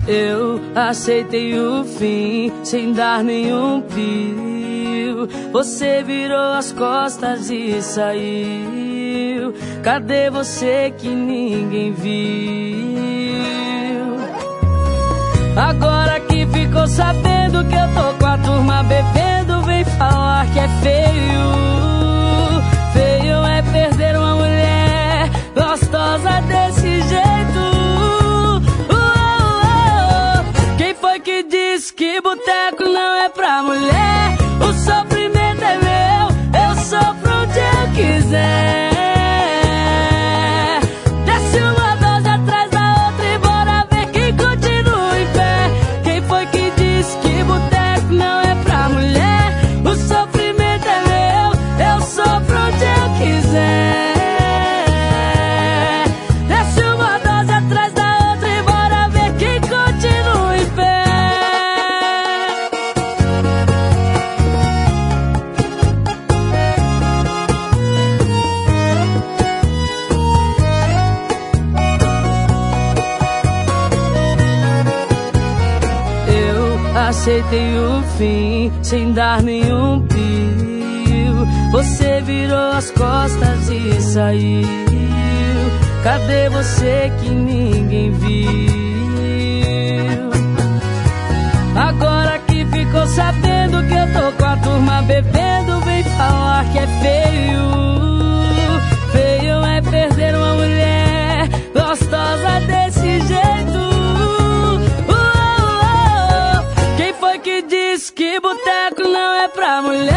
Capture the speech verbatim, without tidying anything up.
Eu aceitei o fim sem dar nenhum pio. Você virou as costas e saiu. Cadê você que ninguém viu? Agora que ficou sabendo que eu tô com a turma bebendo, vem falar que é feio. Feio é perder uma mulher gostosa desse jeito. Que diz que boteco não é pra mulher. O sofrimento é meu, eu sofro onde eu quiser. Desce uma dose atrás da outra e bora ver quem continua em pé. Quem foi que disse que boteco não é pra mulher? O sofrimento é meu, eu sofro onde eu quiser. Desce uma dose atrás da outra e bora ver quem continua em pé. Aceitei o fim sem dar nenhum pio. Você virou as costas e saiu. Cadê você que ninguém viu? Agora que ficou sabendo que eu tô com a turma bebendo, vem falar que é feio. Feio é perder uma mulher gostosa desse jeito. Que diz que boteco não é pra mulher.